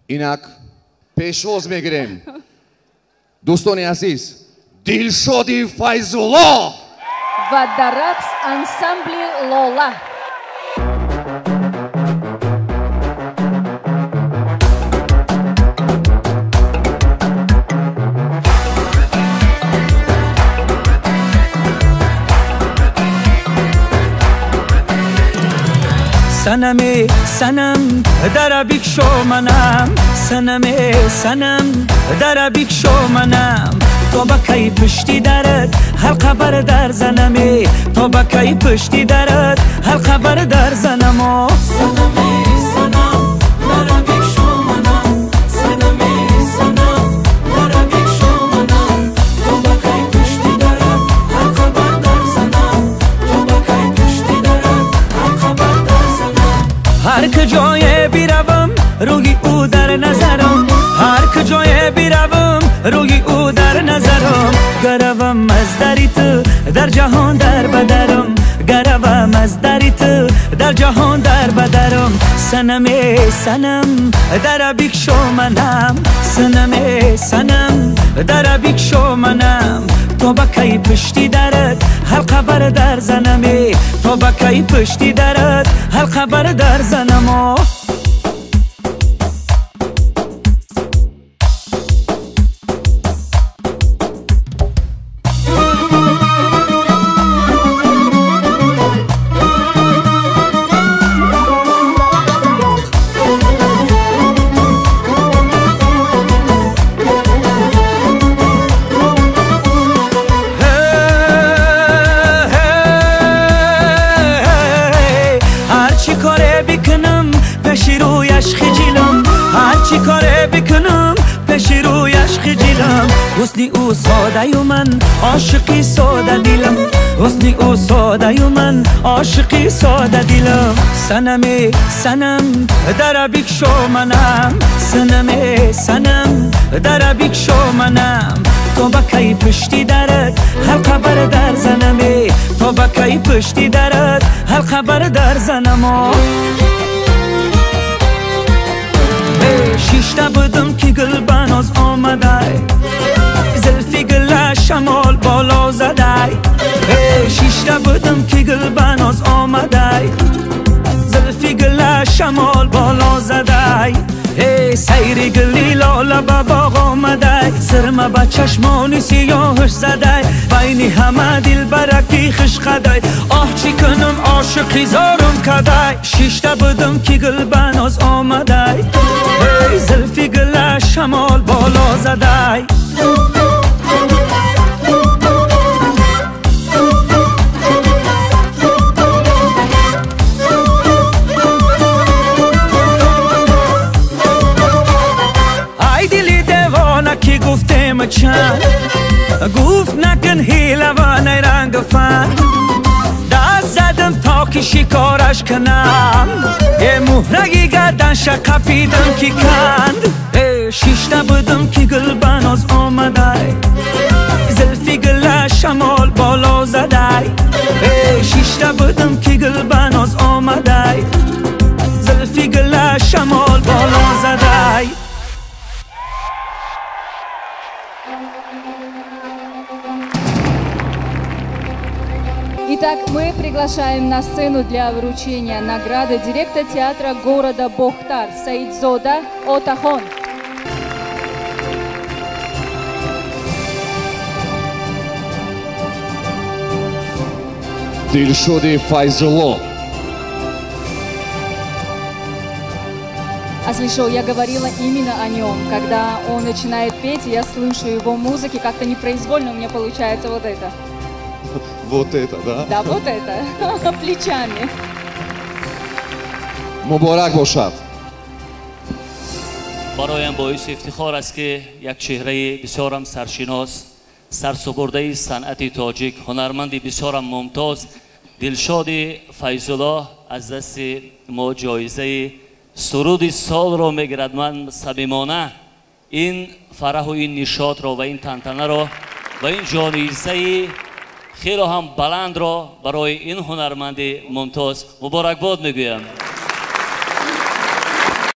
اینک پیشواز میگیریم دوستان عزیز دلشادی فیض‌الله و در رقص انسامبل لولا. سنمی سنم در بیک شو منم سنمی سنم در بیک شو منم تو بکی پشتی درد هر خبر در زنمی تو بکی پشتی درد هر خبر در زنم سنمی سنم در بیک شو منم سنمی سنم در بیک شو منم تو بکی پشتی درد هر خبر در زنم تو بکی پشتی درد هر خبر در زنم هر کجای بیروم روی او در نظرم هر کجای بیروم روی او در نظرم گروم از دری تو در جهان در بدرم گروم از دری تو در جهان در بدرم سنمی سنم در بیک شو منم سنمی سنم در بیک شو منم تو بکی پشتی درد هر خبر در زنمی تو بکی پشتی درد هر خبر در زنم هرچی کاره بکنم پیش رویش خجلم حسنی او ساده و من عاشقی ساده دلم حسنی او ساده و من عاشقی ساده دلم سنمی سنم در بیک شو منم سنمی سنم در بیک شو منم تو بکی پشتی درد هر خبر در زنمی تو بکی پشتی درد هر خبر در زنم شیشته بودم که گل بناز آمده زلفی گل شمال بالا زده شیشته بودم که گل بناز آمده زلفی گل شمال بالا زده سیر گلی لاله به باغ آمده سرمه به چشمان سیاهش زده بین همه دل برکی خش خده آه چی کنم عاشقی زارم کده شیشته بودم که گل بناز آمده زلفی گل شمال بالا زده که گفتم چند گفت نکن هیله و نیرنگ فن دست زدم تا که شکارش کنم یه مهرگی گردن شقفیدم که کند شیشته بودم که گل بناز آمده زلفی گل شمال بالا زده شیشته بودم که گل بناز آمده زلفی گل شمال بالا زده. Итак, мы приглашаем на сцену для вручения награды директора театра города Бохтар Саидзода Отахон. Дилшоди Файзулло. Аслишо, я говорила именно о нем. Когда он начинает петь, я слышу его музыки, как-то непроизвольно у меня получается вот это. Вот это, да? Да, вот это, плечами. مبارک باشد. برایم باعث افتخار است که یک چهره بسیارم سرشناس، سرسپرده صنعت تاجیک، هنرمند بسیارم ممتاز، دلشاد فیض‌الله از دست ما جایزه سرود سال را میگیرد. من صمیمانه این فرح و این نشاط را و این تنتنه را و این جایزه خیلی هم بلند را برای این هنرمند ممتاز مبارکباد میگویم.